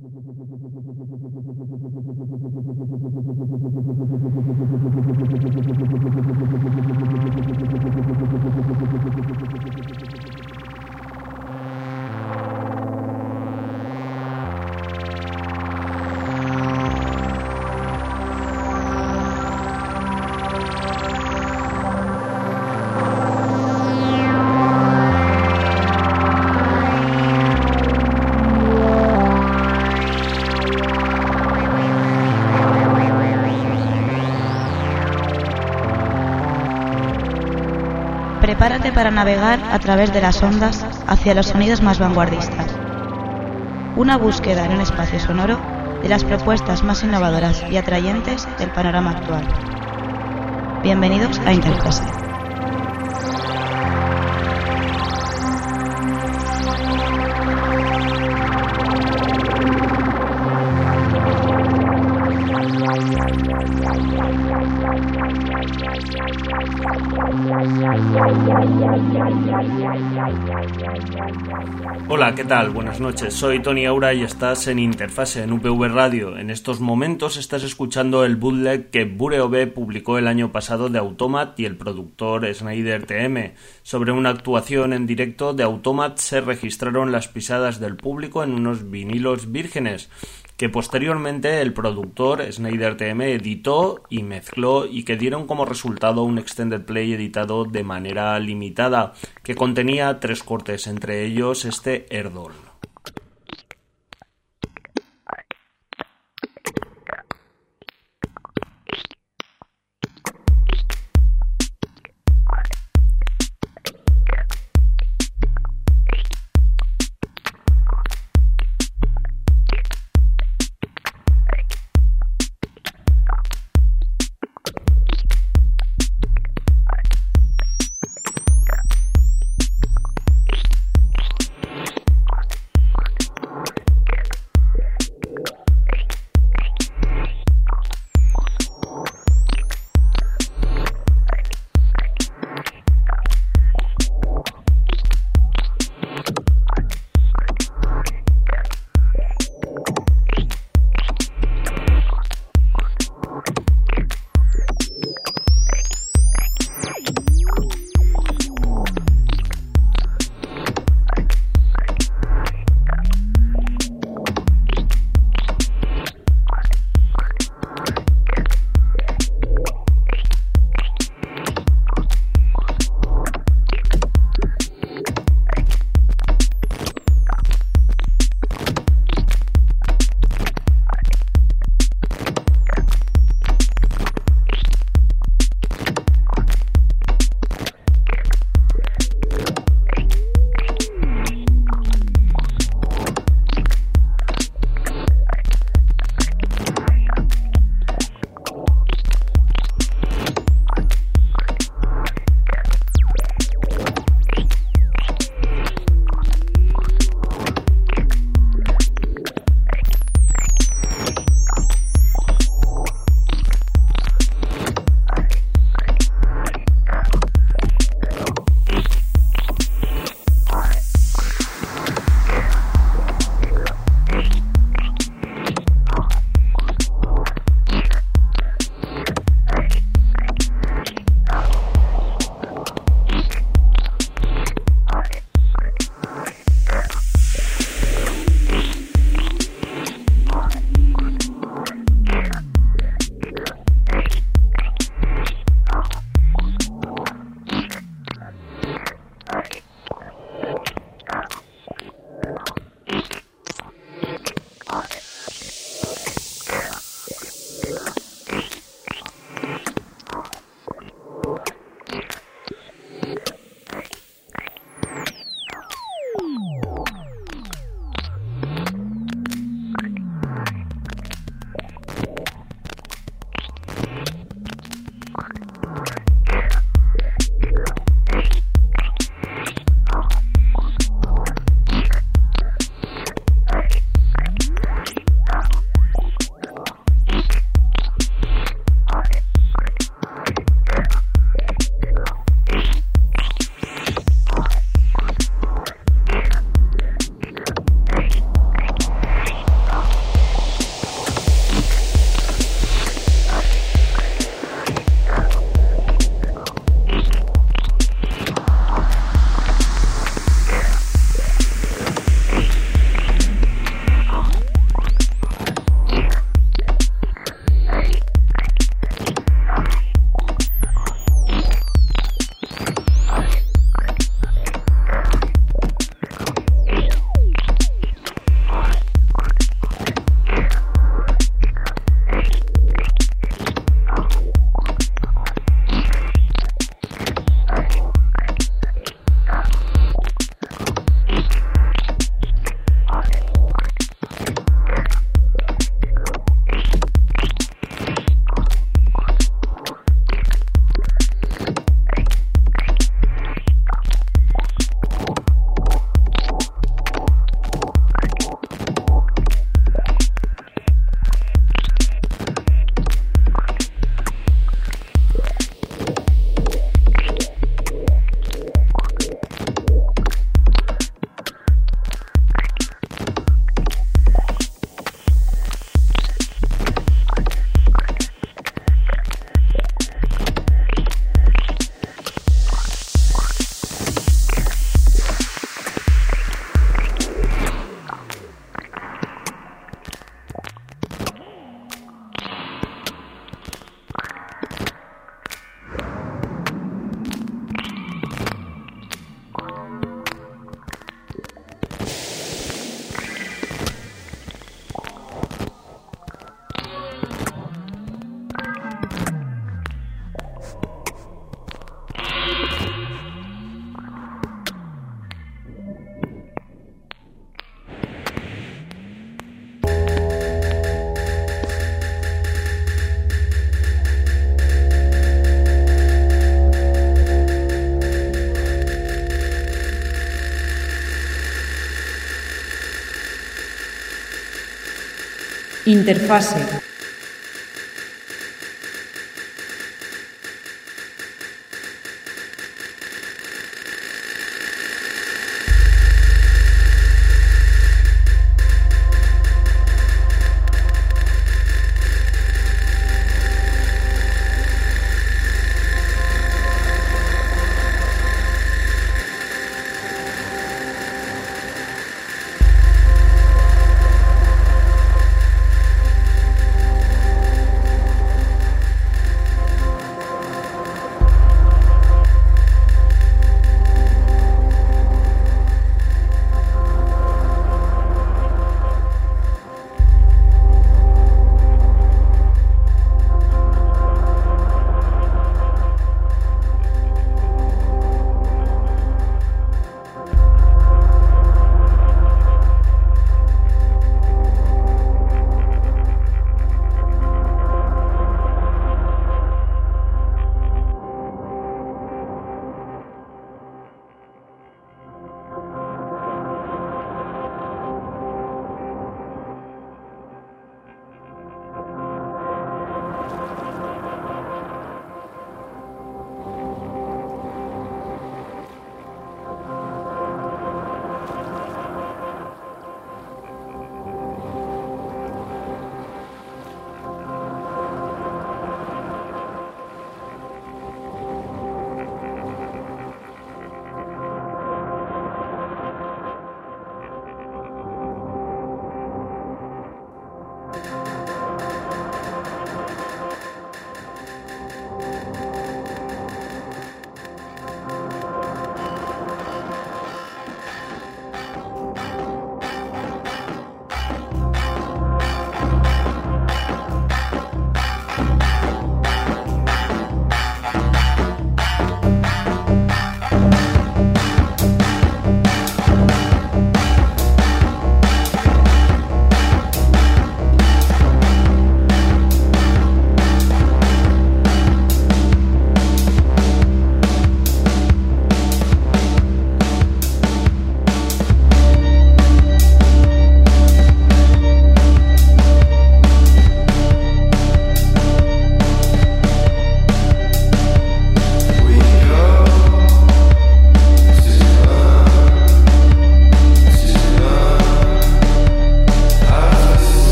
Prepárate para navegar a través de las ondas hacia los sonidos más vanguardistas. Una búsqueda en un espacio sonoro de las propuestas más innovadoras y atrayentes del panorama actual. Bienvenidos a Interfase. Hola, ¿qué tal? Buenas noches, soy Tony Aura y estás en Interfase en UPV Radio. En estos momentos estás escuchando el bootleg que Bureobe publicó el año pasado de Automat y el productor Snyder TM. Sobre una actuación en directo de Automat se registraron las pisadas del público en unos vinilos vírgenes que posteriormente el productor Snyder TM editó y mezcló y que dieron como resultado un extended play editado de manera limitada que contenía 3 cortes, entre ellos este Erdol. Interfase.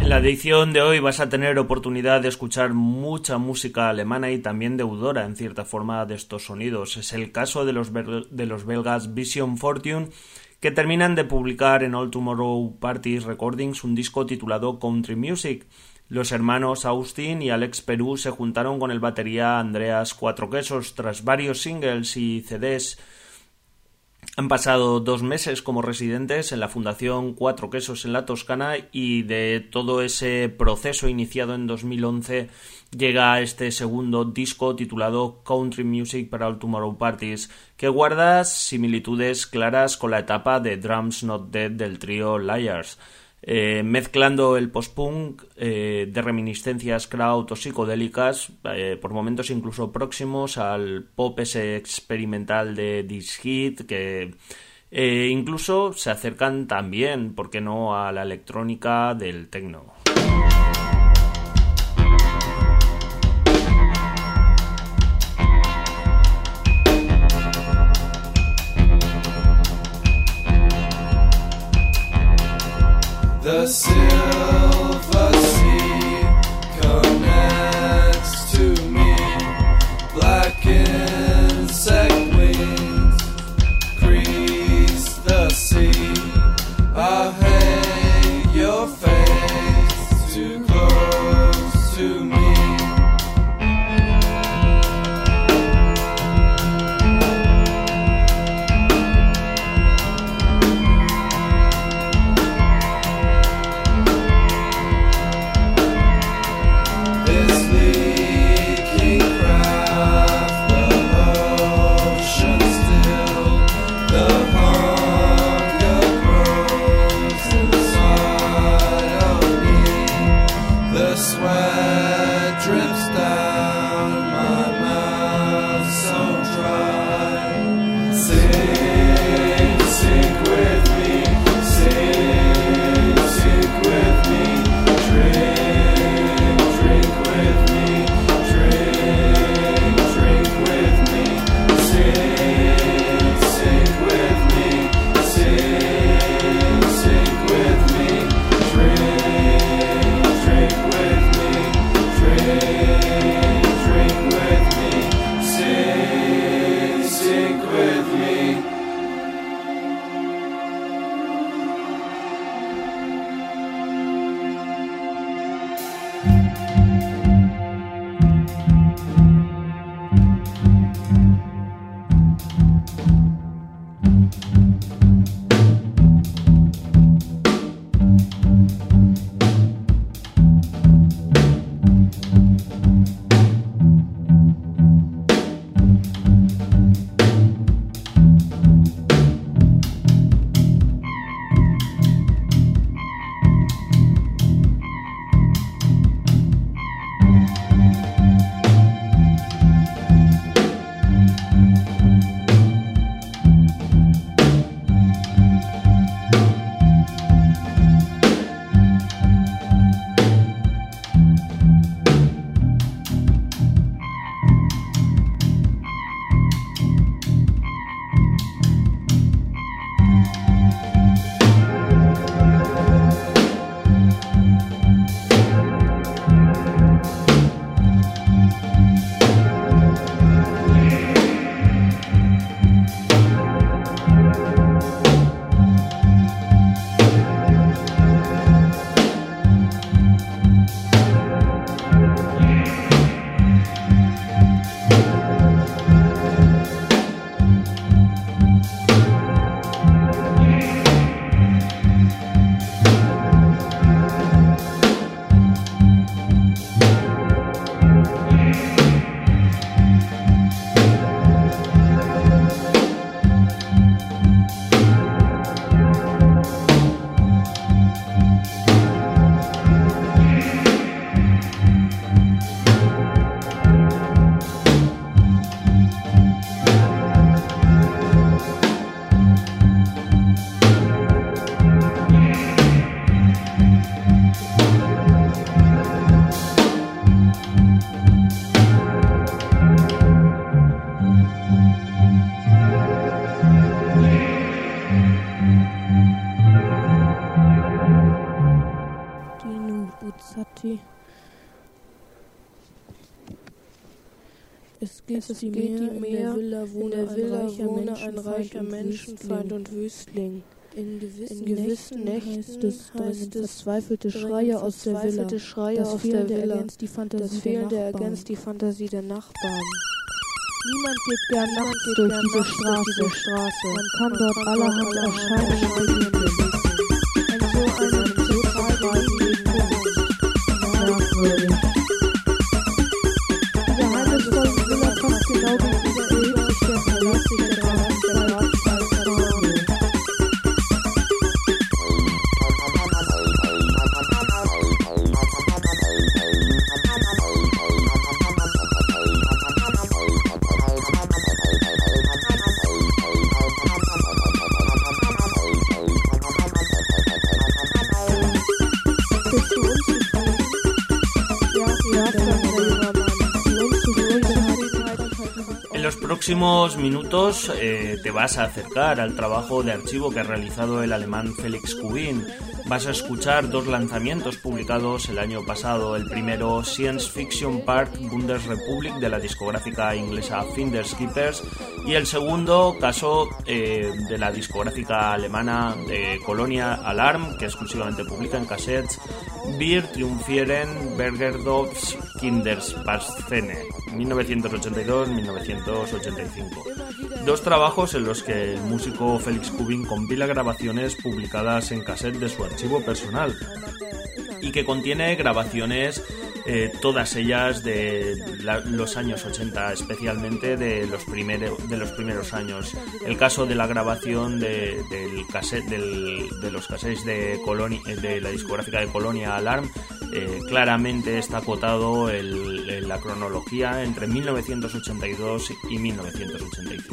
En la edición de hoy vas a tener oportunidad de escuchar mucha música alemana y también deudora en cierta forma de estos sonidos. Es el caso de los belgas Vision Fortune, que terminan de publicar en All Tomorrow Parties Recordings un disco titulado Country Music. Los hermanos Austin y Alex Perú se juntaron con el batería Andreas Cuatro Quesos tras varios singles y CDs. Han pasado 2 meses como residentes en la Fundación Cuatro Quesos en la Toscana, y de todo ese proceso iniciado en 2011 llega este segundo disco titulado Country Music para All Tomorrow Parties, que guarda similitudes claras con la etapa de Drums Not Dead del trío Liars. Mezclando el post-punk de reminiscencias crowd o psicodélicas, por momentos incluso próximos al pop ese experimental de This Hit, que incluso se acercan también, ¿por qué no?, a la electrónica del techno. The silver sea connects to me, black insect wings crease the sea. I hate your face too close to me. Party. Es geht die Meer, in der Villa wohne ein reicher Menschenfeind und Wüstling. In gewissen Nächten heißt es verzweifelte Schreie aus der Villa. Das Fehlende ergänzt die Fantasie der Nachbarn. Niemand geht gern nachts durch diese Straße. Man kann dort allerhand Erscheinungen begegnen. Ein so zahlreichen merkwürdig. Die geheimnisvolle Villa passt genau gegenüber erhebt sich der verlässliche Rand der Radschweizer Torge. En los próximos minutos te vas a acercar al trabajo de archivo que ha realizado el alemán Felix Kubin. Vas a escuchar dos lanzamientos publicados el año pasado. El primero, Science Fiction Park Bundesrepublik, de la discográfica inglesa Finders Keepers, y el segundo caso de la discográfica alemana Colonia Alarm, que exclusivamente publica en cassettes, Wir triumphieren Bergerdorfs Kinderspaßszene, 1982-1985. Dos trabajos en los que el músico Felix Kubin compila grabaciones publicadas en cassette de su archivo personal y que contiene grabaciones todas ellas de los años 80, especialmente de los primeros años. El caso de la grabación de los cassettes de la discográfica de Colonia Alarm claramente está acotado en la cronología entre 1982 y 1985.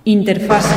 Interfase.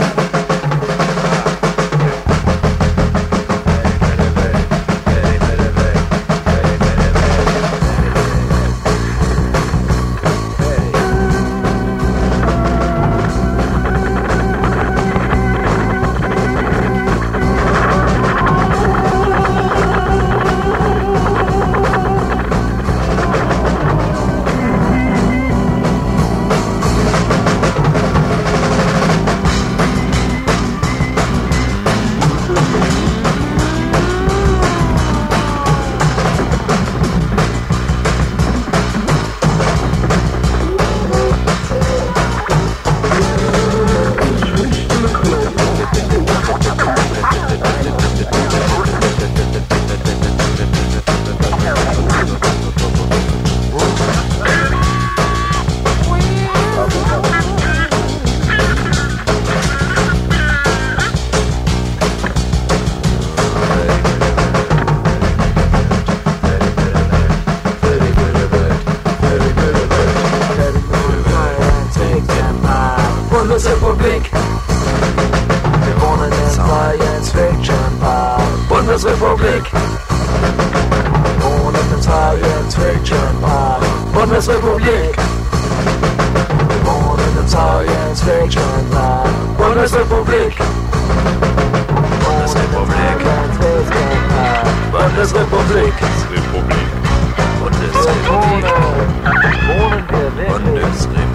Bundesrepublik. Wir wohnen in Science Fiction Park. Bundesrepublik. Wir wohnen in Science Fiction Park. Bundesrepublik. Wir wohnen in Science Fiction Park. Bundesrepublik. Bundesrepublik. Bundesrepublik. Bundesrepublik. Wohnen wir wirklich?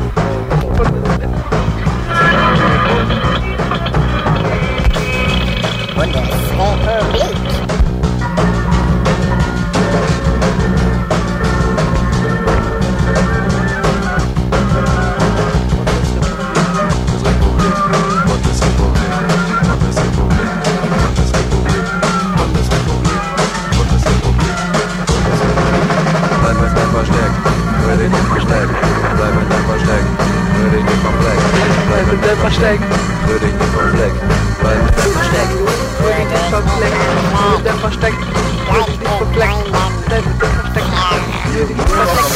Verstecken, würde ich nicht vom Fleck. Bleib mit dem Verstecken, würde ich nicht vom Fleck. Mit dem Verstecken, würde ich nicht vom Fleck. Bleib mit dem Verstecken, würde ich nicht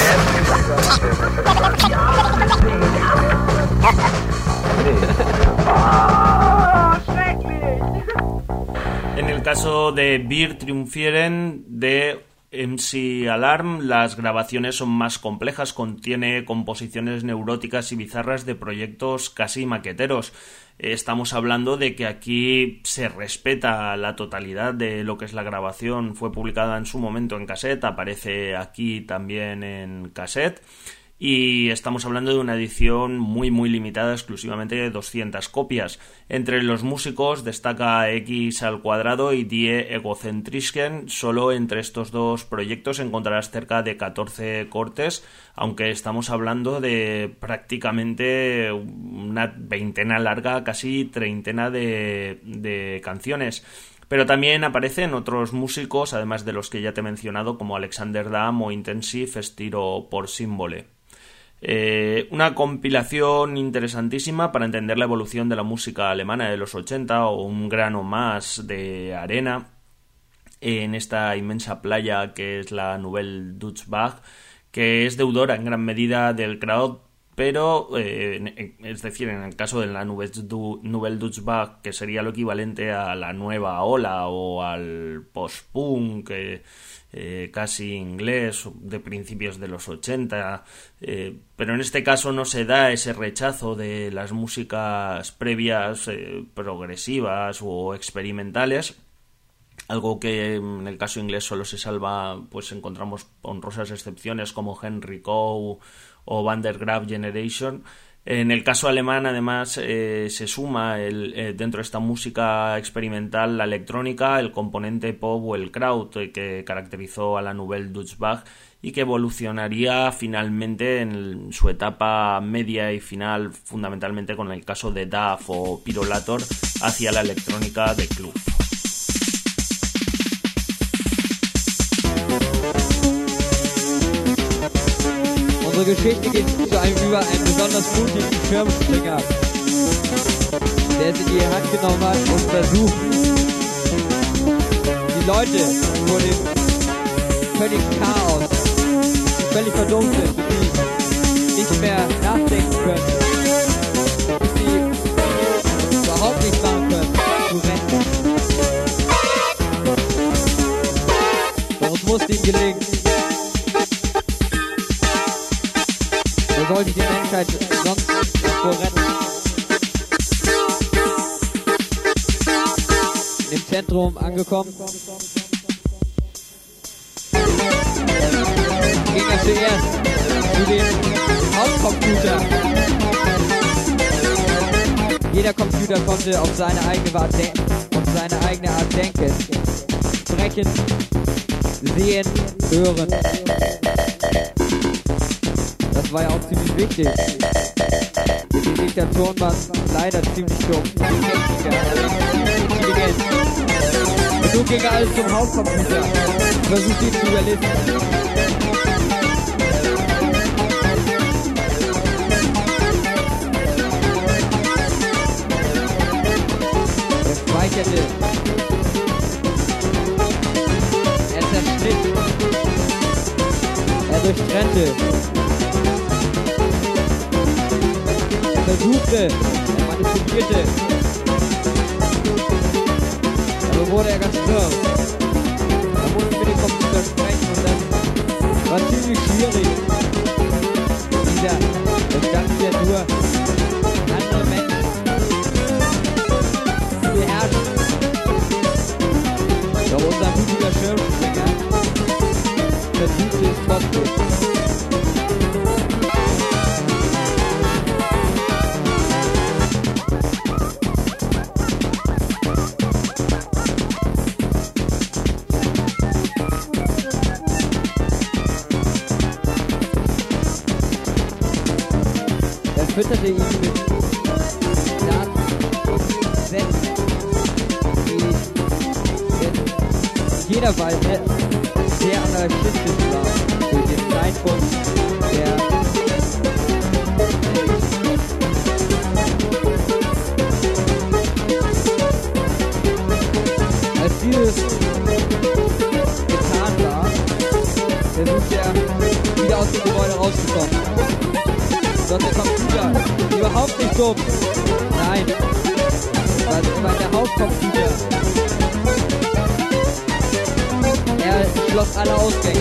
vom Fleck. En el caso de Wir Triumphieren de MC Alarm, las grabaciones son más complejas, contiene composiciones neuróticas y bizarras de proyectos casi maqueteros. Estamos hablando de que aquí se respeta la totalidad de lo que es la grabación, fue publicada en su momento en cassette, aparece aquí también en cassette. Y estamos hablando de una edición muy limitada, exclusivamente de 200 copias. Entre los músicos destaca X al cuadrado y Die Egozentrisken. Solo entre estos dos proyectos encontrarás cerca de 14 cortes, aunque estamos hablando de prácticamente una veintena larga, casi treintena de canciones. Pero también aparecen otros músicos, además de los que ya te he mencionado, como Alexander Damm o Intensive, estilo por Symbole. Una compilación interesantísima para entender la evolución de la música alemana de los 80, o un grano más de arena en esta inmensa playa que es la Nouvelle Deutsche Bach, que es deudora en gran medida del Kraut, pero es decir, en el caso de la Nouvelle Deutsche Bach, que sería lo equivalente a la nueva ola o al post-punk casi inglés de principios de los 80, pero en este caso no se da ese rechazo de las músicas previas progresivas o experimentales, algo que en el caso inglés solo se salva, pues encontramos honrosas excepciones como Henry Cow o Van der Graaf Generation. En el caso alemán, además, se suma dentro de esta música experimental la electrónica, el componente pop o el Kraut que caracterizó a la Nouvelle Deutsche Bach y que evolucionaría finalmente en su etapa media y final, fundamentalmente con el caso de Duff o Pyrolator, hacia la electrónica de club. Unsere Geschichte geht über einen besonders mutigen Schirmspringer, der es in die Hand genommen hat und versucht, die Leute vor dem völligen Chaos, die völlig verdummt sind, die nicht mehr nachdenken können, die Menschheit sonst vor retten. Im Zentrum angekommen. Ging er zuerst zu dem Hauptcomputer. Jeder Computer konnte auf seine eigene Art denken, sprechen, sehen, hören. Das war ja auch ziemlich wichtig. Die Diktatoren waren leider ziemlich dumm. Die Techniker, ziemlich intelligent. Und so ging er alles zum Hauptcomputer. Versucht ihn zu überlisten. Er speicherte. Er zerschnitt. Er durchtrennte. Er versuchte. Er manipulierte. Aber wurde er ganz wirr. Er musste mit dem Computer sprechen und das war ziemlich schwierig. Dieser bestand ja nur andere Menschen zu beherrschen. Doch unser mutiger Schirmspringer versuchte es trotzdem. Fütterte ihn mit Daten und Sätzen, die in jeder Weise sehr anarchistisch waren, für den Zeitpunkt der Als dieses getan war, versuchte er wieder aus dem Gebäude rauszukommen. Doch der Computer, überhaupt nicht dumm. Nein, das war der Hauptcomputer. Er schloss alle Ausgänge.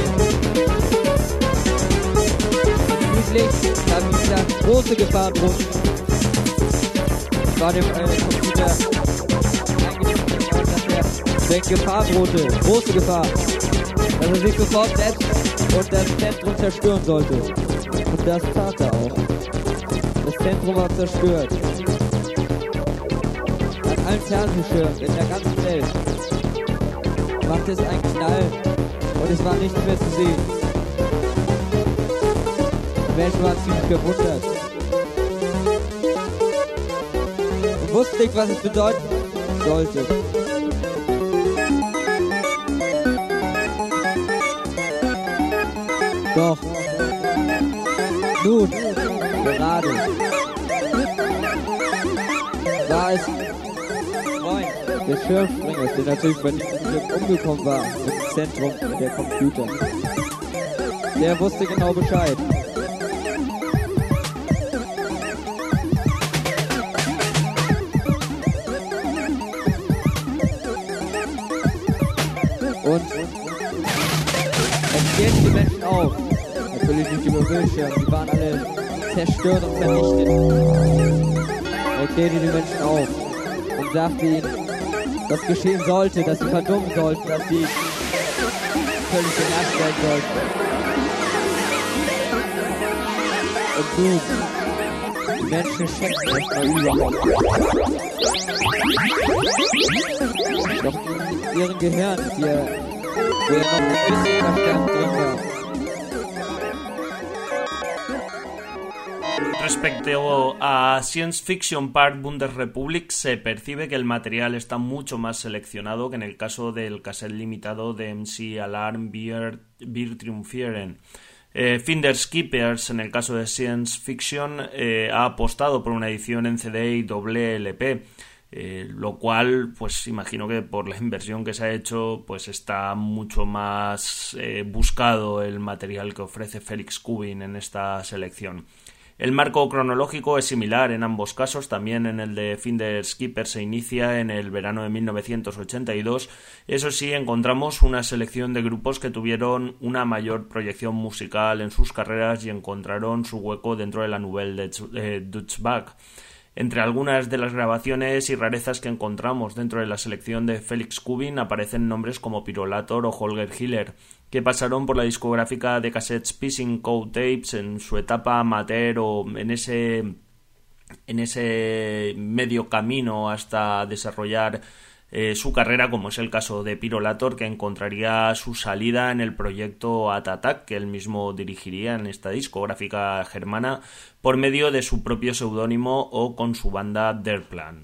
Schließlich, da wieder große Gefahr drohte, war dem Computer eingeschrieben, dass er wenn Gefahr drohte, große Gefahr, dass er sich sofort selbst und das Zentrum zerstören sollte. Und das tat er auch. Das Zentrum war zerstört. An allen Fernsehschirmen in der ganzen Welt machte es einen Knall und es war nichts mehr zu sehen. Die Menschen waren ziemlich verwundert und wussten nicht, was es bedeuten sollte. Doch nun, gerade war es Freund des Schirmspringers, der natürlich bei diesem Glück umgekommen war im Zentrum der Computer. Der wusste genau Bescheid. Und er klärte die Menschen auf. Natürlich nicht über Bildschirm, die waren alle zerstört und vernichtet. Er klärte die Menschen auf und sagte ihnen, was geschehen sollte, dass sie verdummen sollten, dass sie völlig beherrscht werden sollten. Und nun, die Menschen schätzen das mal überhaupt. Doch in ihrem Gehirn ist hier noch ein bisschen Verstand drin war. Respecto a Science Fiction Park Bundesrepublik, se percibe que el material está mucho más seleccionado que en el caso del cassette limitado de MC Alarm Wir Triumphieren. Finders Keepers, en el caso de Science Fiction, ha apostado por una edición en CD y doble LP, lo cual, pues imagino que por la inversión que se ha hecho, pues está mucho más buscado el material que ofrece Felix Kubin en esta selección. El marco cronológico es similar en ambos casos, también en el de Finders Keepers se inicia en el verano de 1982. Eso sí, encontramos una selección de grupos que tuvieron una mayor proyección musical en sus carreras y encontraron su hueco dentro de la Nouvelle Deutsche Vague. Entre algunas de las grabaciones y rarezas que encontramos dentro de la selección de Felix Kubin aparecen nombres como Pyrolator o Holger Hiller, que pasaron por la discográfica de cassettes Pissing Cow Tapes en su etapa amateur o en ese medio camino hasta desarrollar su carrera, como es el caso de Pyrolator, que encontraría su salida en el proyecto Atatak, que él mismo dirigiría en esta discográfica germana por medio de su propio seudónimo o con su banda Der Plan.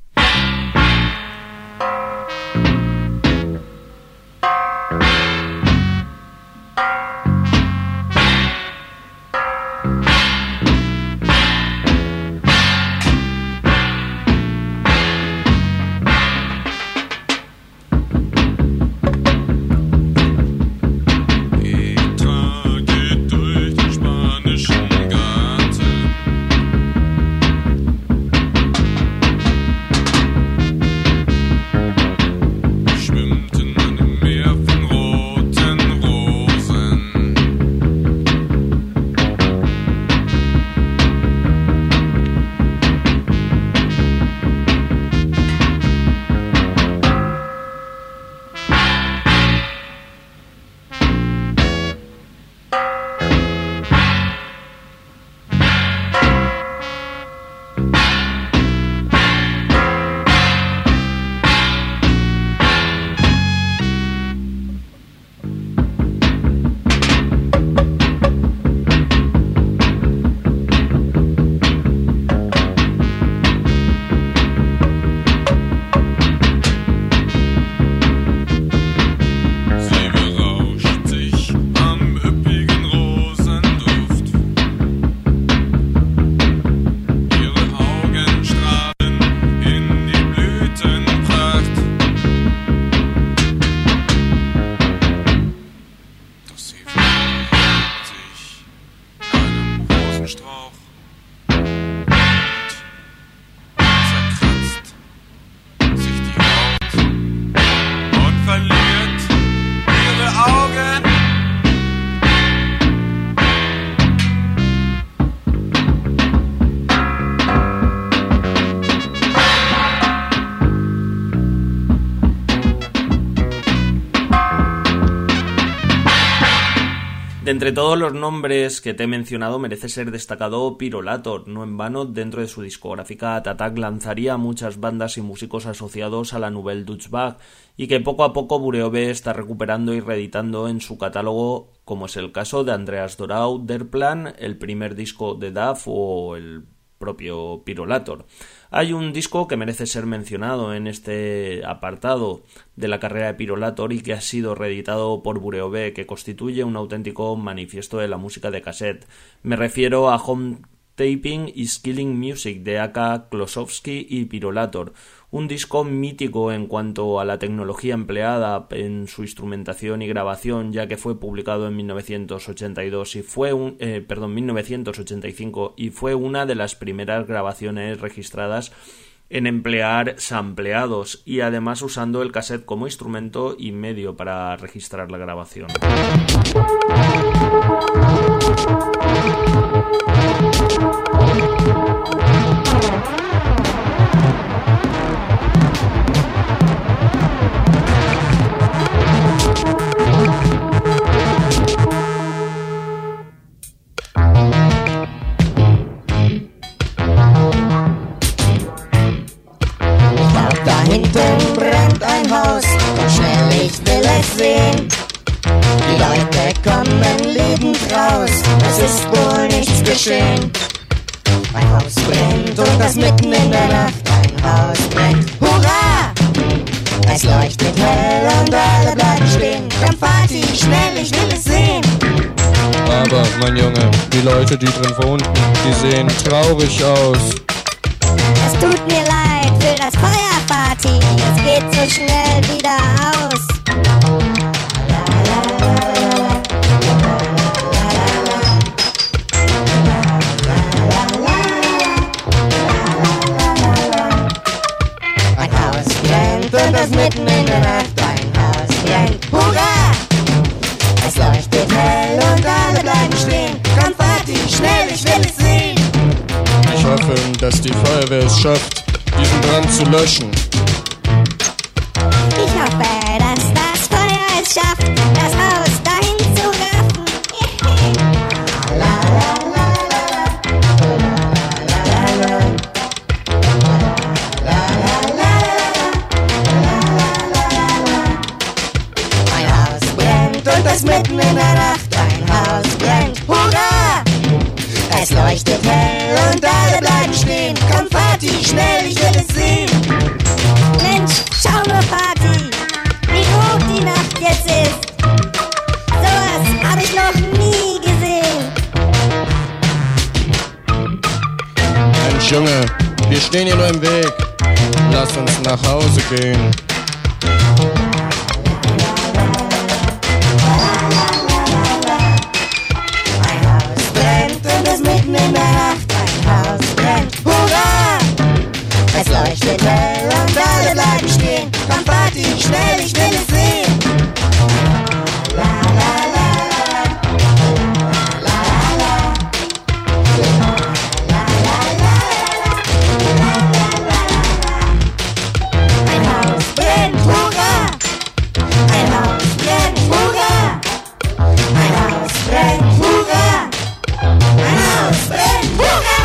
De entre todos los nombres que te he mencionado merece ser destacado Pyrolator. No en vano, dentro de su discográfica Atatak lanzaría muchas bandas y músicos asociados a la Nouvelle Deutsche Vague y que poco a poco Bureauvé está recuperando y reeditando en su catálogo, como es el caso de Andreas Dorau, Der Plan, el primer disco de DAF o el propio Pyrolator. Hay un disco que merece ser mencionado en este apartado de la carrera de Pyrolator y que ha sido reeditado por Bureauvé, que constituye un auténtico manifiesto de la música de cassette. Me refiero a Home Taping is Killing Music de A.K. Klosowski y Pyrolator, un disco mítico en cuanto a la tecnología empleada en su instrumentación y grabación, ya que fue publicado en 1985 y fue una de las primeras grabaciones registradas en emplear sampleados y además usando el cassette como instrumento y medio para registrar la grabación. Hinten brennt ein Haus, doch schnell, ich will es sehen. Die Leute kommen lebend raus, es ist wohl nichts geschehen. Ein Haus brennt und das mitten in der Nacht. Ein Haus brennt, hurra! Es leuchtet hell und alle bleiben stehen. Komm Vati, schnell, ich will es sehen. Aber, mein Junge, die Leute, die drin wohnen, die sehen traurig aus. Es tut mir leid für das Feuer, Vati, es geht so schnell wieder aus. und das mitten in der Nacht ein Haus brennt. Hurra! Es leuchtet hell und alle bleiben stehen. Konfetti, schnell, ich will es sehen. Ich hoffe, dass die Feuerwehr es schafft, diesen Brand zu löschen. Ich hoffe, dass das Feuer es schafft, das Haus dahin zu raffen. La, la, la, la, la, la, la, la. Ein Haus brennt und das mitten in der Nacht. Ein Haus brennt, hurra! Es leuchtet hell und alle bleiben stehen. Konfetti, schnell, ich will es sehen. Mensch, schau nur, Party, wie hoch die Nacht jetzt ist. Sowas hab ich noch nie gesehen. Mensch, Junge, wir stehen hier nur im Weg. Lass uns nach Hause gehen. Ein Haus brennt und es mitten in der Nacht. Ein Haus brennt, hurra! Es leuchtet hell und alle bleiben stehen. Konfetti, schnell, ich will es sehen. La, la, la, la, la, la, la, la, la. Ein Haus brennt, hurra! Ein Haus brennt, hurra! Ein Haus brennt, hurra! Ein Haus brennt, hurra!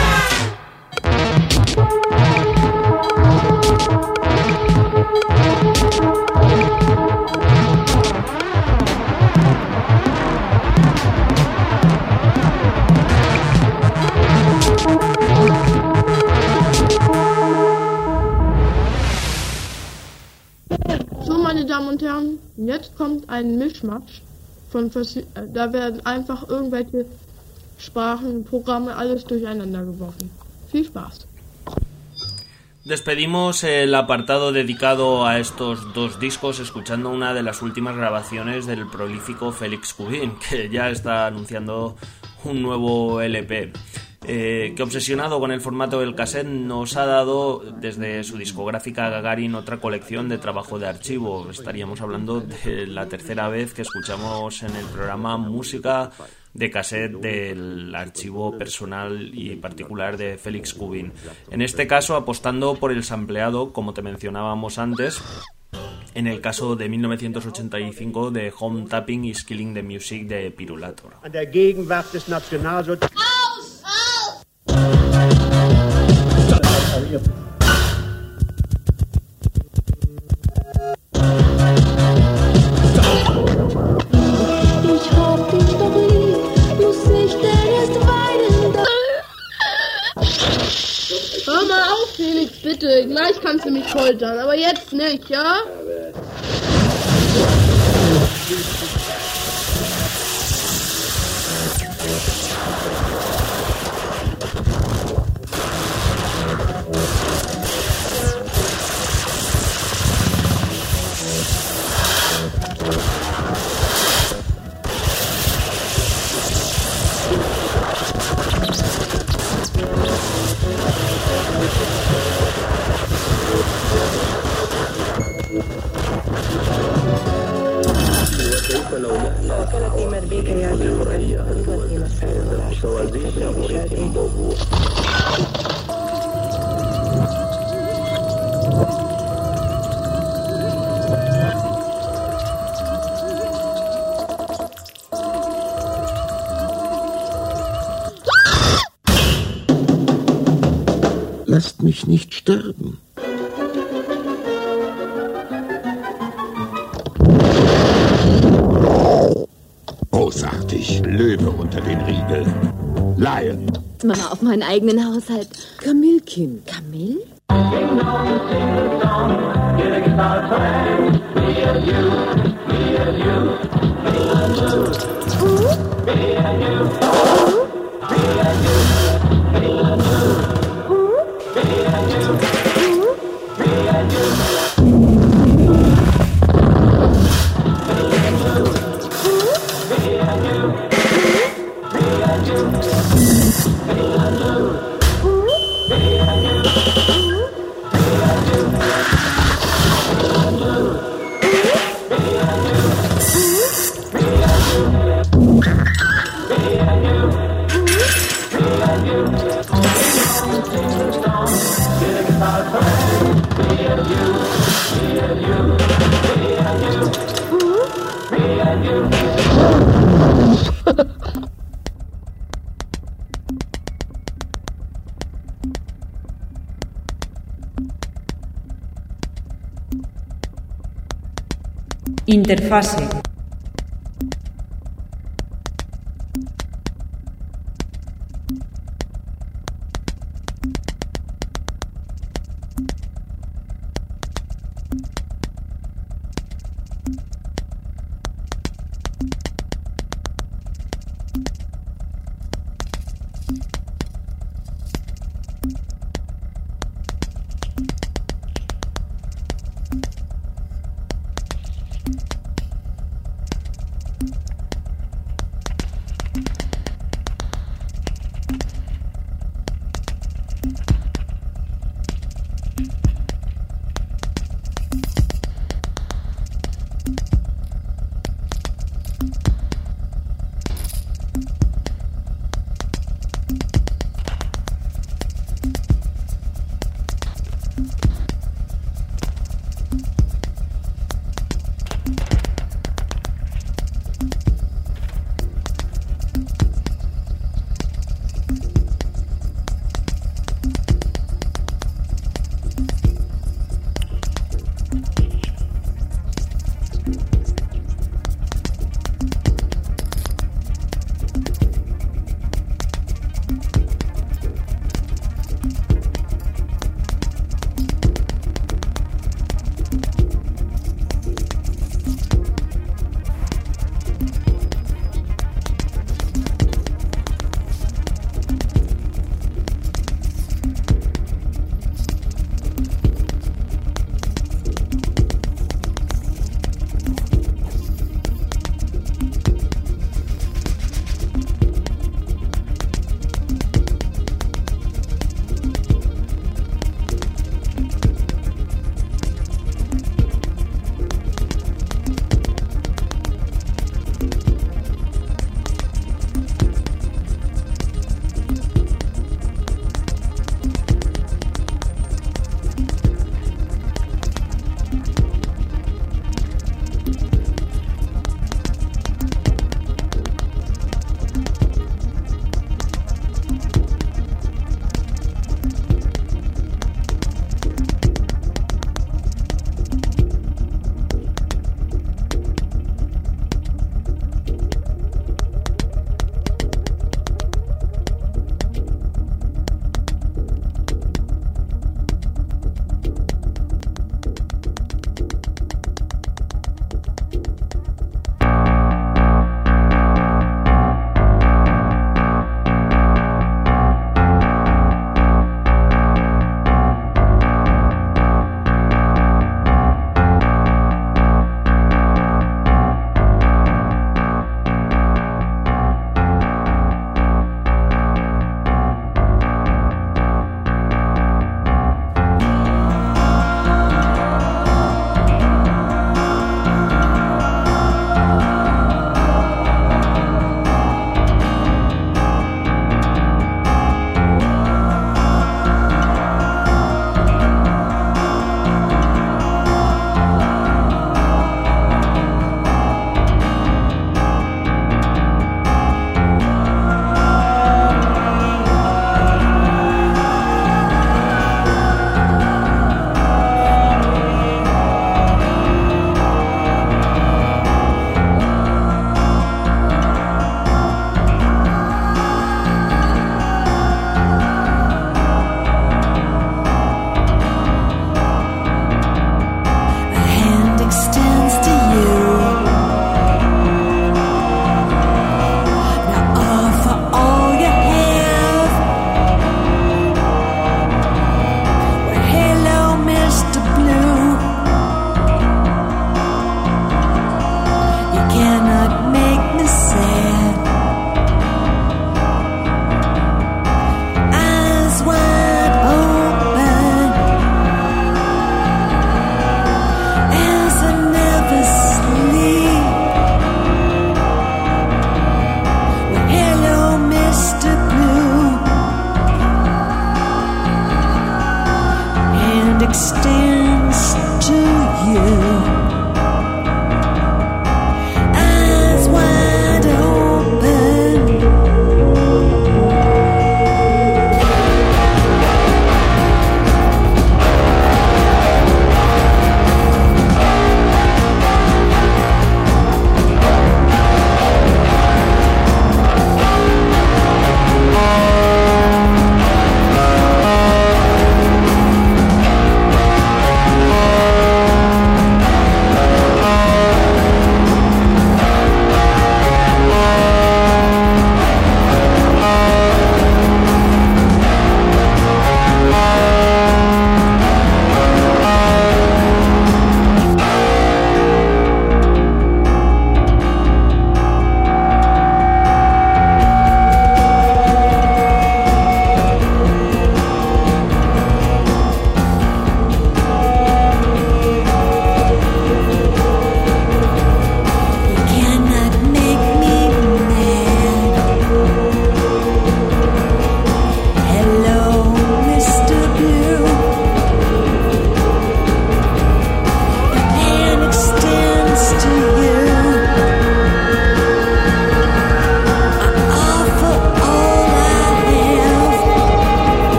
So, meine Damen und Herren, jetzt kommt ein Mischmasch von da werden einfach irgendwelche Sprachen, Programme, alles durcheinander geworfen. Viel Spaß. Despedimos el apartado dedicado a estos dos discos escuchando una de las últimas grabaciones del prolífico Félix Cubin, que ya está anunciando un nuevo LP. Que obsesionado con el formato del cassette nos ha dado desde su discográfica Gagarin otra colección de trabajo de archivo. Estaríamos hablando de la tercera vez que escuchamos en el programa música de cassette del archivo personal y particular de Félix Cubin. En este caso apostando por el sampleado, como te mencionábamos antes, en el caso de 1985 de Home Tapping is Killing the Music de Pirulator. An der Gegenwart des Nationalsozialismus. Ich hab dich doch lieb, muss ich denn erst weinen? Hör mal auf, Felix, bitte. Gleich kannst du mich foltern, aber jetzt nicht, ja? Lasst mich nicht sterben. Großartig. Löwe unter den Riegel. Lion. Mama auf meinen eigenen Haushalt. Kamilkin. Kamil? Interfase.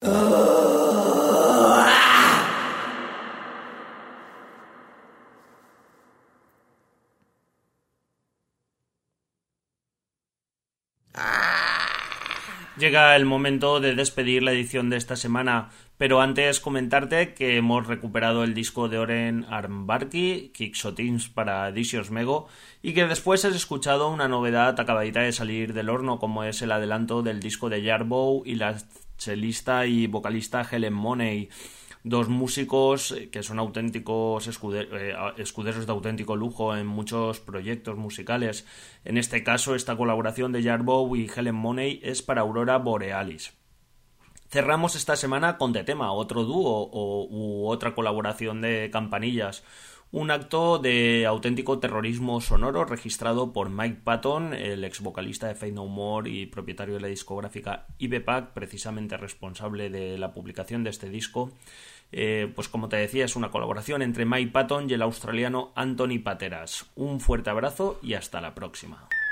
Llega el momento de despedir la edición de esta semana, pero antes comentarte que hemos recuperado el disco de Oren Armbarki, Kicksotins para Disios Mego, y que después has escuchado una novedad acabadita de salir del horno, como es el adelanto del disco de Jarboe y la chelista y vocalista Helen Money, dos músicos que son auténticos escuderos de auténtico lujo en muchos proyectos musicales. En este caso, esta colaboración de Jarboe y Helen Money es para Aurora Borealis. Cerramos esta semana con The Tema, otro dúo u otra colaboración de campanillas. Un acto de auténtico terrorismo sonoro registrado por Mike Patton, el ex vocalista de Faith No More y propietario de la discográfica IBPAC, precisamente responsable de la publicación de este disco. Pues como te decía, es una colaboración entre Mike Patton y el australiano Anthony Pateras. Un fuerte abrazo y hasta la próxima.